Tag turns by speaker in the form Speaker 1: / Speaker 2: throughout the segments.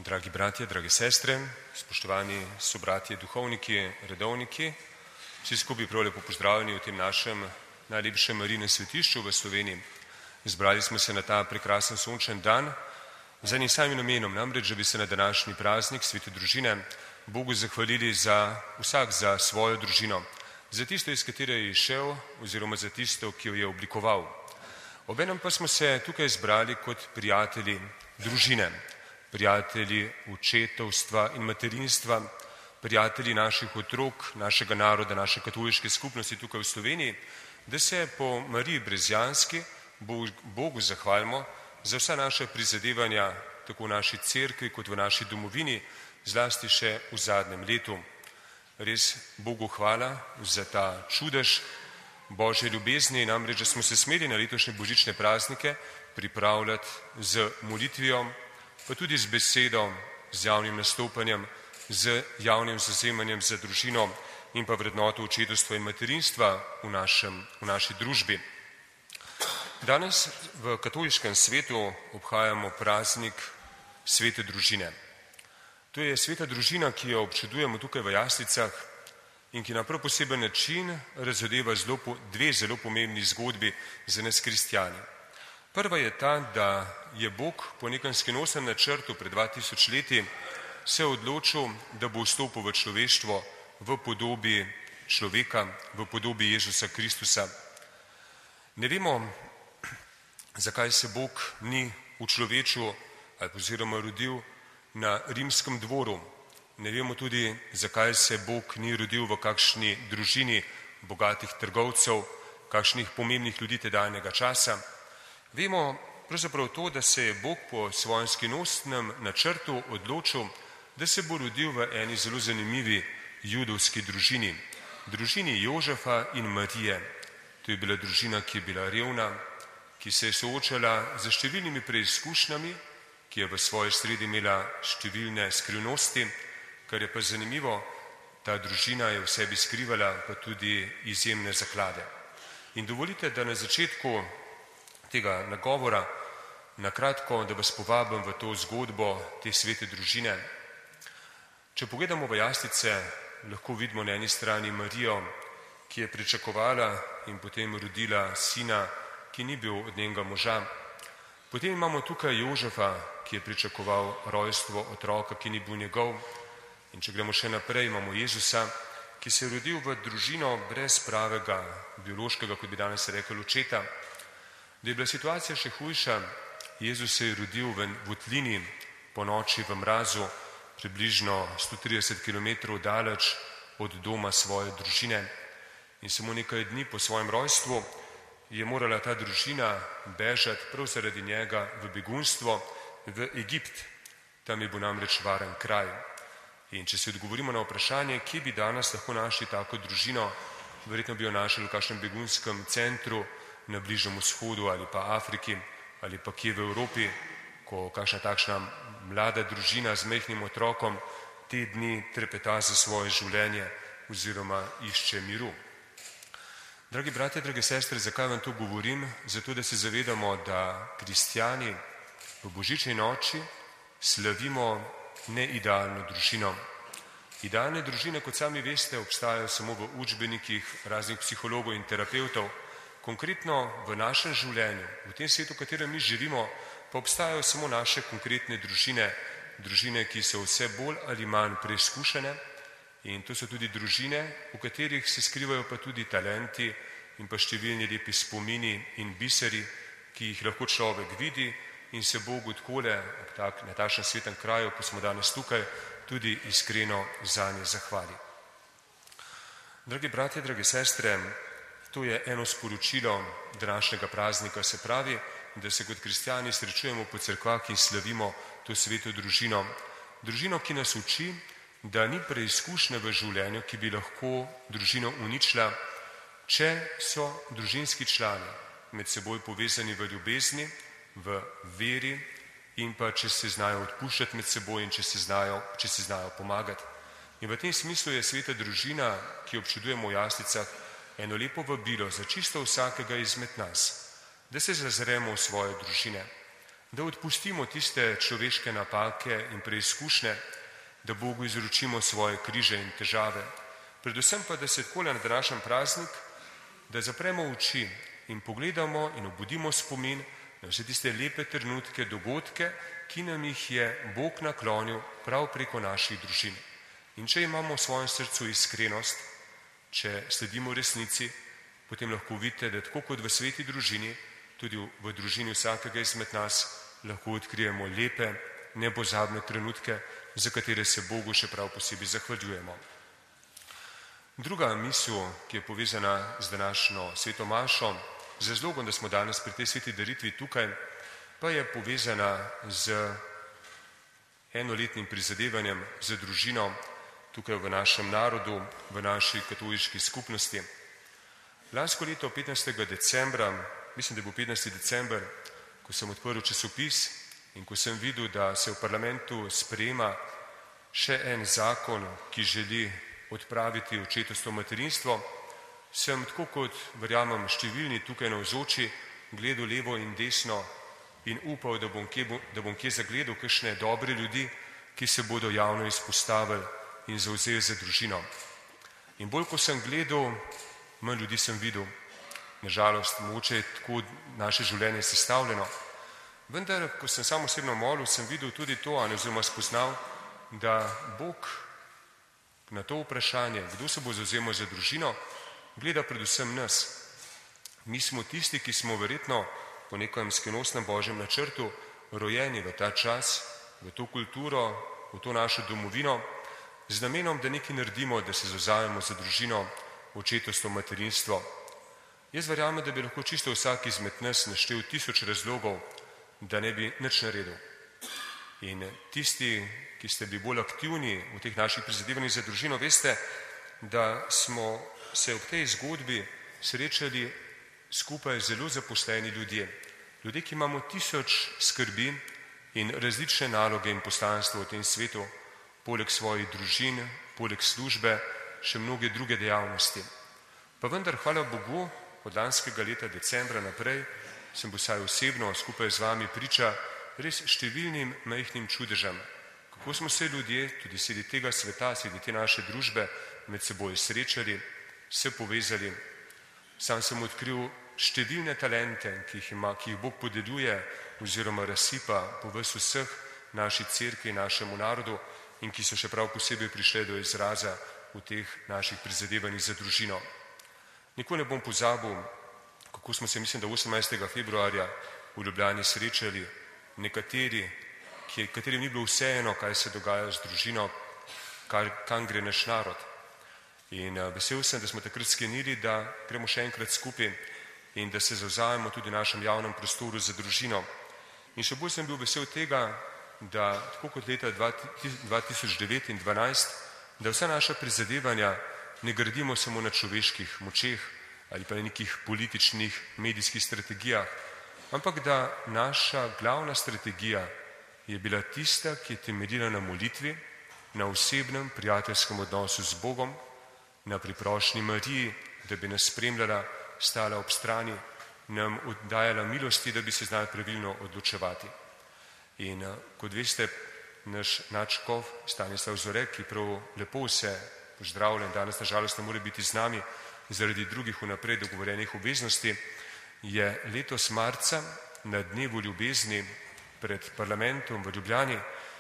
Speaker 1: Dragi bratje, drage sestre, spoštovani sobratje, duhovniki, redovniki, vsi skupaj prav lepo pozdravljeni v tem našem najlepšem Marijinem svetišču v Sloveniji. Zbrali smo se na ta prekrasen sončen dan z enim samim namenom, namreč, da bi se na današnji praznik svete družine Bogu zahvalili vsak za svojo družino, za tisto, iz katere je izšel, oziroma za tisto, ki jo je oblikoval. Obenem pa smo se tukaj zbrali kot prijatelji družine, prijatelji očetovstva in materinstva, prijatelji naših otrok, našega naroda, naše katoliške skupnosti tukaj v Sloveniji, da se po Mariji Brezjanski Bogu zahvalimo za vsa naša prizadevanja, tako v naši cerkvi kot v naši domovini, zlasti še v zadnjem letu. Res Bogu hvala za ta čudež Božje ljubezni, namreč, da smo se smeli na letošnje božične praznike pripravljati z molitvijo, pa tudi z besedo, z javnim nastopanjem, z javnim zavzemanjem za družino in pa vrednoto očetovstva in materinstva v naši družbi. Danes v katoliškem svetu obhajamo praznik svete družine. To je sveta družina, ki jo občudujemo tukaj v Jaslicah in ki na prav poseben način razodeva dve zelo pomembni zgodbi za nas kristjani. Prva je ta, da je Bog po nekem skrivnostnem načrtu pred 2000 leti se odločil, da bo vstopil v človeštvo v podobi človeka, v podobi Jezusa Kristusa. Ne vemo, zakaj se Bog ni učlovečil ali oziroma rodil na rimskem dvoru. Ne vemo tudi, zakaj se Bog ni rodil v kakšni družini bogatih trgovcev, kakšnih pomembnih ljudi tedajnega časa. Vemo pravzaprav to, da se je Bog po svojem skrivnostnem načrtu odločil, da se bo rodil v eni zelo zanimivi judovski družini, družini Jožefa in Marije. To je bila družina, ki je bila revna, ki se je soočala z številnimi preizkušnjami, ki je v svoji sredi imela številne skrivnosti, kar je pa zanimivo, ta družina je v sebi skrivala pa tudi izjemne zaklade. In dovolite, da na začetku tega nagovora na kratko, da vas povabim v to zgodbo te svete družine. Če pogledamo v Jaslice, lahko vidimo na eni strani Marijo, ki je pričakovala in potem rodila sina, ki ni bil od njenega moža. Potem imamo tukaj Jožefa, ki je pričakoval rojstvo otroka, ki ni bil njegov. In če gremo še naprej, imamo Jezusa, ki se je rodil v družino brez pravega biološkega, kot bi danes rekel, očeta. Da je bila situacija še hujša, Jezus se je rodil v votlini po noči v mrazu, približno 130 km daleč od doma svoje družine. In samo nekaj dni po svojem rojstvu je morala ta družina bežati prav zaradi njega v begunstvo v Egipt. Tam je bil namreč varen kraj. In če si odgovorimo na vprašanje, kje bi danes lahko našli tako družino, verjetno bi jo našli v kakšnem begunskem centru na Bližnjem vzhodu ali pa Afriki ali pa kje v Evropi, ko kakšna takšna mlada družina z majhnim otrokom te dni trepeta za svoje življenje oziroma išče miru. Dragi bratje, drage sestre, zakaj vam to govorim? Zato, da se zavedamo, da kristjani v božični noči slavimo neidealno družino. Idealne družine, kot sami veste, obstajajo samo v učbenikih raznih psihologov in terapevtov. Konkretno v našem življenju, v tem svetu, v katerem mi živimo, pa obstajajo samo naše konkretne družine, družine, ki so vse bolj ali manj preizkušene, in to so tudi družine, v katerih se skrivajo pa tudi talenti in pa številni lepi spomini in biseri, ki jih lahko človek vidi in se Bogu takole na takšnem svetem kraju, ko smo danes tukaj, tudi iskreno zanje zahvali. Dragi bratje, drage sestre, to je eno sporočilo današnjega praznika, se pravi, da se kot kristjani srečujemo po cerkvah in slavimo to sveto družino. Družino, ki nas uči, da ni preizkušnje v življenju, ki bi lahko družino uničila, če so družinski člani med seboj povezani v ljubezni, v veri in pa če se znajo odpuščati med seboj in če se znajo pomagati. In v tem smislu je sveta družina, ki jo občudujemo v Jaslicah, eno lepo vabilo za čisto vsakega izmed nas, da se zazremo v svoje družine, da odpustimo tiste človeške napake in preizkušnje, da Bogu izročimo svoje križe in težave. Predvsem pa, da se takole na današnji praznik, da zapremo oči in pogledamo in obudimo spomin na vse tiste lepe trenutke, dogodke, ki nam jih je Bog naklonil prav preko naših družin. In če imamo v svojem srcu iskrenost, če sledimo resnici, potem lahko vidite, da tako kot v sveti družini, tudi v družini vsakega izmed nas lahko odkrijemo lepe, nepozabne trenutke, za katere se Bogu še prav posebej zahvaljujemo. Druga misel, ki je povezana z današnjo sveto mašo, z razlogom, da smo danes pri tej sveti daritvi tukaj, pa je povezana z enoletnim prizadevanjem za družino tukaj v našem narodu, v naši katoliški skupnosti. Lansko leto 15. decembra, mislim, da je bil 15. december, ko sem odprl časopis in ko sem videl, da se v parlamentu sprejema še en zakon, ki želi odpraviti očetovstvo materinstvo, sem tako kot, verjamem, številni tukaj navzoči, gledal levo in desno in upal, da bom kje zagledal kakšne dobre ljudi, ki se bodo javno izpostavili in zavzeli za družino. In bolj, ko sem gledal, manj ljudi sem videl. Nažalost, mogoče je tako naše življenje sestavljeno. Vendar, ko sem sam osebno molil, sem videl tudi to, oziroma spoznal, da Bog na to vprašanje, kdo se bo zavzemal za družino, gleda predvsem nas. Mi smo tisti, ki smo verjetno po nekem skrivnostnem božjem načrtu rojeni v ta čas, v to kulturo, v to našo domovino, z namenom, da nekaj naredimo, da se zavzamemo za družino, očetovstvo, materinstvo. Jaz verjamem, da bi lahko čisto vsak izmed nas naštel 1000 razlogov, da ne bi nič naredil. In tisti, ki ste bili bolj aktivni v teh naših prizadevanjih za družino, veste, da smo se ob tej zgodbi srečali skupaj zelo zaposleni ljudje. Ljudje, ki imamo 1000 skrbi in različne naloge in poslanstvo v tem svetu, poleg svojih družin, poleg službe, še mnoge druge dejavnosti. Pa vendar, hvala Bogu, od lanskega leta decembra naprej sem bil vsaj osebno skupaj z vami priča res številnim majhnim čudežem, kako smo se ljudje, tudi sredi tega sveta, sredi te naše družbe, med seboj srečali, se povezali. Sam sem odkril številne talente, ki jih Bog podeljuje oziroma razsipa po ves vseh naši cerkvi, našemu narodu in ki so še prav posebej prišle do izraza v teh naših prizadevanjih za družino. Nikoli ne bom pozabil, kako smo se, mislim, da 18. februarja v Ljubljani srečali nekateri, katerim ni bilo vseeno, kaj se dogaja z družino, kam gre naš narod. In vesel sem, da smo takrat sklenili, da gremo še enkrat skupaj in da se zavzamemo tudi v našem javnem prostoru za družino. In še bolj sem bil vesel tega, da tako kot leta 2009 in 2012, da vsa naša prizadevanja ne gradimo samo na človeških močeh ali pa na nekih političnih medijskih strategijah, ampak da naša glavna strategija je bila tista, ki je temeljila na molitvi, na osebnem prijateljskem odnosu z Bogom, na priprošnji Mariji, da bi nas spremljala, stala ob strani, nam dajala milosti, da bi se znali pravilno odločevati. In kot veste, naš nadškof Stanislav Zore, ki prav lepo vse pozdravljen, danes nažalost ne more biti z nami zaradi drugih vnaprej dogovorjenih obveznosti, je letos marca na dnevu ljubezni pred parlamentom v Ljubljani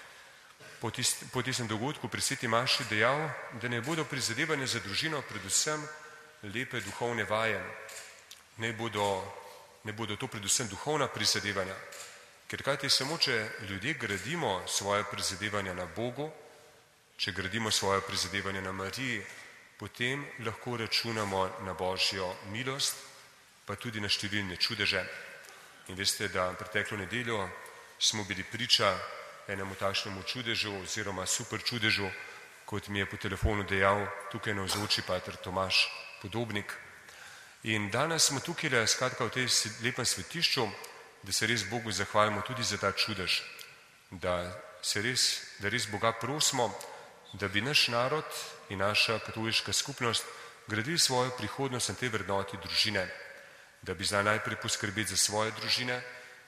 Speaker 1: po tistem dogodku pri sveti maši dejal, da ne bodo prizadevanja za družino predvsem lepe duhovne vaje, ne bodo to predvsem duhovna prizadevanja, ker kajti samo, če ljudje gradimo svoje prizadevanja na Bogu, če gradimo svoje prizadevanja na Mariji, potem lahko računamo na Božjo milost, pa tudi na številne čudeže. In veste, da preteklo nedeljo smo bili priča enemu takšnemu čudežu oziroma super čudežu, kot mi je po telefonu dejal tukaj navzoči pater Tomaž Podobnik. In danes smo tukaj skratka v tej lepem svetišču, da se res Bogu zahvalimo tudi za ta čudež, da res Boga prosimo, da bi naš narod in naša katoliška skupnost gradili svojo prihodnost na tej vrednoti družine, da bi znali najprej poskrbeti za svoje družine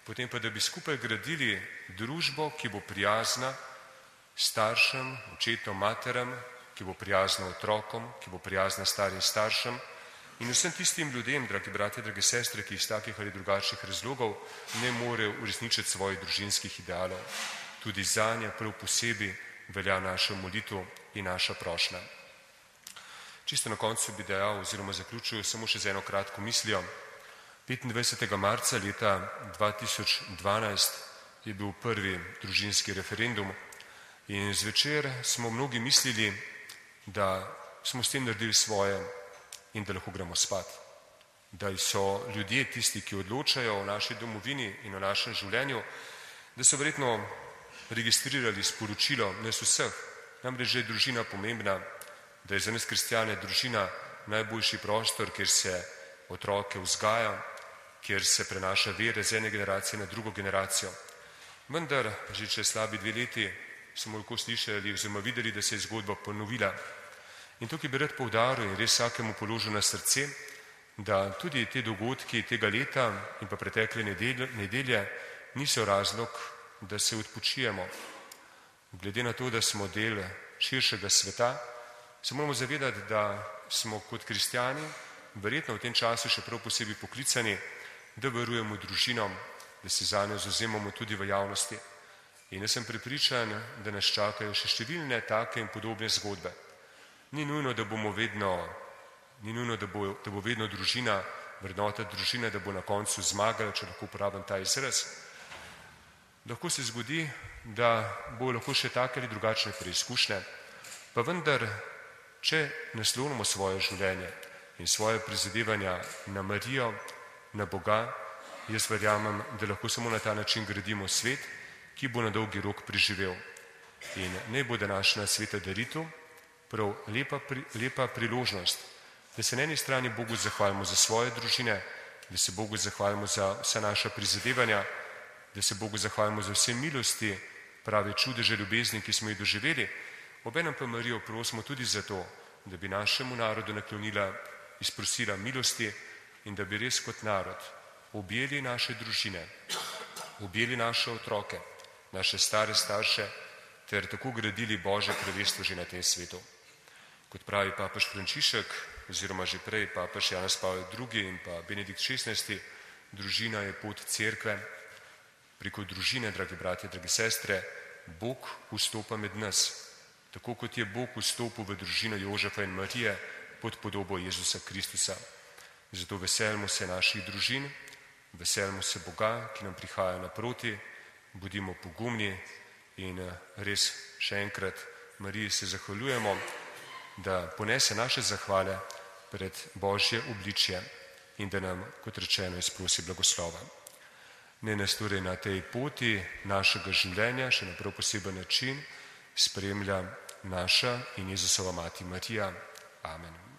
Speaker 1: potem pa, da bi skupaj gradili družbo, ki bo prijazna staršem, očetom, materam, ki bo prijazna otrokom, ki bo prijazna starim staršem in vsem tistim ljudem, dragi bratje, drage sestre, ki iz takih ali drugačnih razlogov ne morejo uresničiti svojih družinskih idealov. Tudi zanje prav posebej velja naša molitev in naša prošnja. Čisto na koncu bi dejal oziroma zaključil samo še z eno kratko mislijo. 25. marca leta 2012 je bil prvi družinski referendum in zvečer smo mnogi mislili, da smo s tem naredili svoje in da lahko gremo spat. Da so ljudje tisti, ki odločajo o naši domovini in o našem življenju, da so verjetno registrirali sporočilo nas vseh, namreč je družina pomembna, da je za nas kristjane družina najboljši prostor, kjer se otroke vzgaja, kjer se prenaša vere z ene generacije na drugo generacijo. Vendar, že čez slabi 2 leti smo lahko slišali oziroma videli, da se je zgodba ponovila. In tukaj bi rad poudaril in res vsakemu položil na srce, da tudi te dogodki tega leta in pa pretekle nedelje niso razlog, da se odpočijemo. Glede na to, da smo del širšega sveta, se moramo zavedati, da smo kot kristjani verjetno v tem času še prav posebej poklicani, da varujemo družinom, da se zanjo zavzemamo tudi v javnosti. In jaz sem prepričan, da nas čakajo še številne take in podobne zgodbe. Ni nujno, da bo vedno družina, vrednota družine, da bo na koncu zmagala, če lahko uporabim ta izraz. Lahko se zgodi, da bo lahko še take ali drugačne preizkušnje, pa vendar, če naslonimo svoje življenje in svoje prizadevanja na Marijo, na Boga, jaz verjamem, da lahko samo na ta način gradimo svet, ki bo na dolgi rok preživel. In naj bo današnja sveta daritev prav lepa priložnost, da se na eni strani Bogu zahvalimo za svoje družine, da se Bogu zahvalimo za vsa naša prizadevanja, da se Bogu zahvalimo za vse milosti, prave čudeže ljubezni, ki smo jih doživeli. Obenem pa Marijo prosimo tudi za to, da bi našemu narodu naklonila, izprosila milosti in da bi res kot narod objeli naše družine, objeli naše otroke, naše stare starše, ter tako gradili Božje kraljestvo že na tem svetu. Kot pravi papež Frančišek, oziroma že prej papež Janez Pavel II in pa Benedikt XVI, družina je pot cerkve. Preko družine, dragi bratje, dragi sestre, Bog vstopa med nas, tako kot je Bog vstopil v družino Jožefa in Marije pod podobo Jezusa Kristusa. Zato veselimo se naših družin, veselimo se Boga, ki nam prihaja naproti, bodimo pogumni in res še enkrat Mariji se zahvaljujemo, da ponese naše zahvale pred Božje obličje in da nam, kot rečeno, izprosi blagoslova. Naj nas torej na tej poti našega življenja še na prav poseben način spremlja naša in Jezusova mati Marija. Amen.